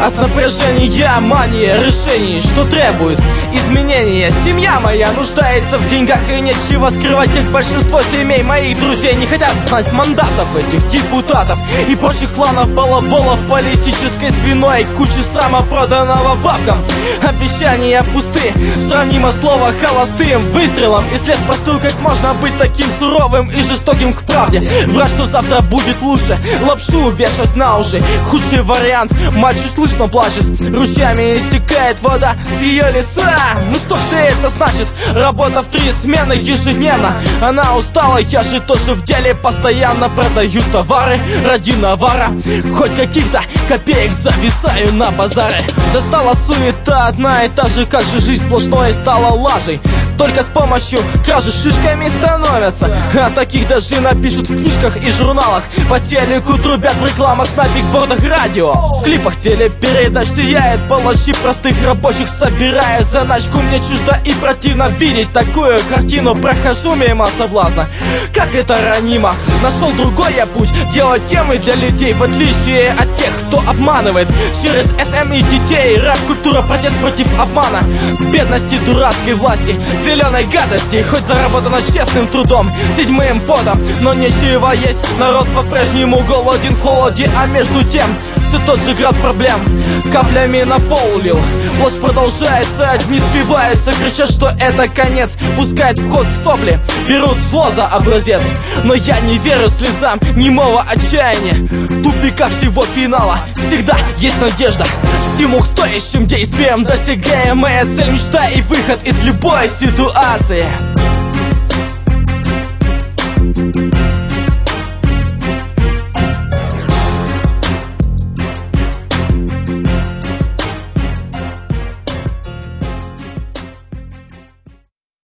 От напряжения мания решений, что требует изменения. Семья моя нуждается в деньгах, и нечего скрывать, как большинство семей моих друзей не хотят знать мандатов этих депутатов и прочих кланов балаболов политической свиной. Куча срама, проданного бабкам. Обещания пусты, сравнимо слово холостым выстрелом. И след простыл, как можно быть таким суровым и жестоким к правде. Врать, что завтра будет лучше, лапшу вешать на уши. Худший вариант, мать чуть слышно плачет, ручьями истекает вода с ее лица. Ну что все это значит? Работа в 3 смены ежедневно. Она устала, я же тоже в деле постоянно продаю товары ради навара. Хоть каких-то копеек зависаю на базаре. Достала суета одна и та же, как же жизнь сплошной стала лажей. Только с помощью кражи шишками становятся. А таких даже напишут в книжках и журналах. По телеку трубят в рекламах, на бигбордах радио. В клипах телепередач сияет палачи простых рабочих, собирая заначку. Мне чуждо и противно видеть такую картину. Прохожу мимо соблазна, как это ранимо. Нашел другой я путь, делать темы для людей, в отличие от тех, кто обманывает. Через СМ и детей, рэп-культура, протест против обмана, бедности, дурацкой власти, зеленой гадости. Хоть заработано честным трудом, седьмым потом, но нечего есть. Народ по-прежнему голоден в холоде, а между тем все тот же град проблем каплями на пол лил. Ложь продолжается, одни спиваются, кричат, что это конец. Пускают в ход сопли, берут зло за образец. Но я не верю слезам немого отчаяния. Тупика всего финала всегда есть надежда. Стимул к стоящим действиям достигаем. Моя цель, мечта и выход из любой ситуации.